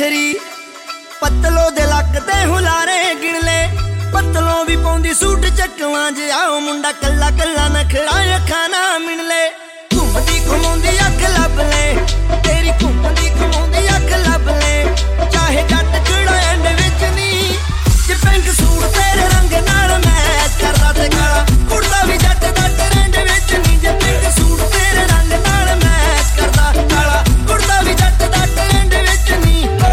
झलरी पतलो दे luck ते हुलारे गिण ले पतलों भी पौंदी सूट चकवा जे आओ मुंडा कल्ला कल्ला नखरा अखा ना मिण ले घुमदी घुमाउंदी अख लब ले तेरी घुमदी घुमाउंदी अख लब ले चाहे जट चढ़ा एंड विच नी जे पिंक सूट तेरे रंग नाल मैच करदा ते काला कुड़दा भी जट दा ट्रेंड विच नी जे पिंक सूट तेरे रंग नाल मैच करदा काला कुड़दा भी जट दा ट्रेंड विच नी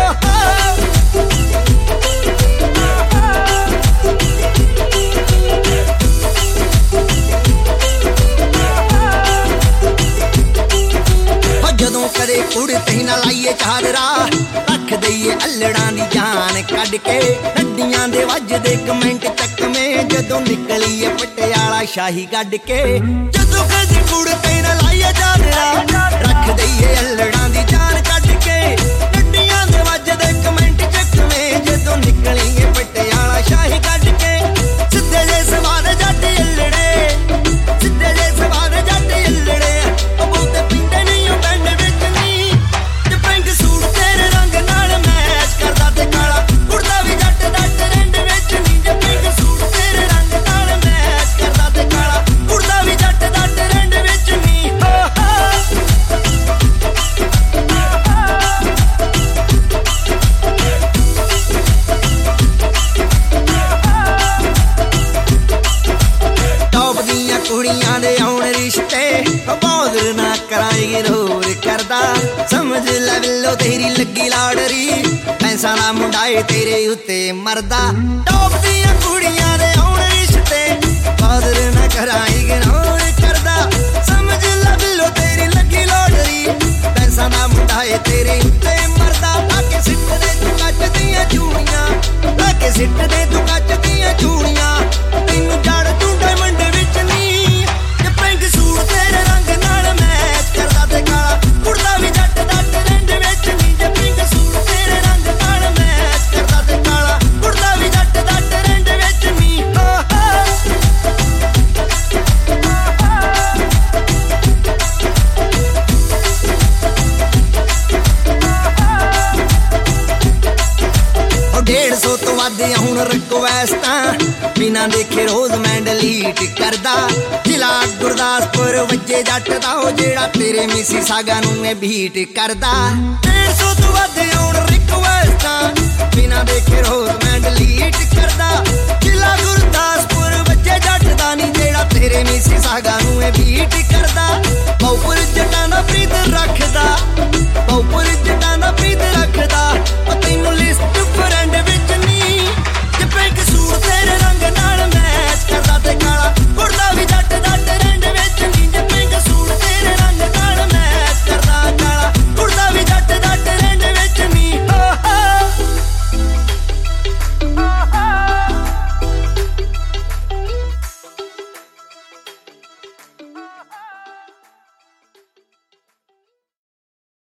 जदों करे उड़ते ना लाइए चादरा रख दईए अल्लड़ां दी जान कढ के हड्डियां दे वजदे कमेंट चकमे जदों निकलीए पटियाला शाही गढ़ के जदों कदे उड़ते ना लाइए चादरा रख दईए अल्लड़ां दी जान कढ के हड्डियां दे वजदे कमेंट चकमे जदों निकलीए पटियाला शाही गढ़ के सिद्धे जे सवार जट अल्लड़े सिद्धे जे सवार जट अल्लड़े बहुते पिंडे नहीं कुड़ियां दे आउण रिश्ते बौदर ना कराएगी रोर करदा समझ लै बिल्लो तेरी लगी लाडरी पैसा ना मुंडाए तेरे उत्ते मरदा टॉप दियां कुड़ियां दे आउण रिश्ते बौदर ना कराएगी रोर करदा समझ लै बिल्लो तेरी लगी लाडरी पैसा ना मुंडाए तेरे उत्ते मरदा लाके सिट दे तू कच दियां चूड़ियां लाके सिट दे तू कच दियां चूड़ियां तैनू जड़ तू डायमंड विच नी सूट तेरे रंग नाल मैच करदा ते काला कुड़दा भी जट दा ट्रेंड विच नी जे पिंक सूट तेरे रंग नाल मैच करदा ते काला कुड़दा भी जट दा ट्रेंड विच नी ओ 150 तो वध हुण रिक्वेस्टां बिना देखे रोज मैं डिलीट करदा जिला गुरदासपुर वजे जट दा ओ जेड़ा तेरे मिसी सागा नूं मैं बीट करदा 150 तो वध हुण रिक्वेस्टां बिना देखे रोज मैं डिलीट करदा जिला गुरदासपुर वजे जट दा नी जेड़ा तेरे मिसी सागा नूं मैं बीट करदा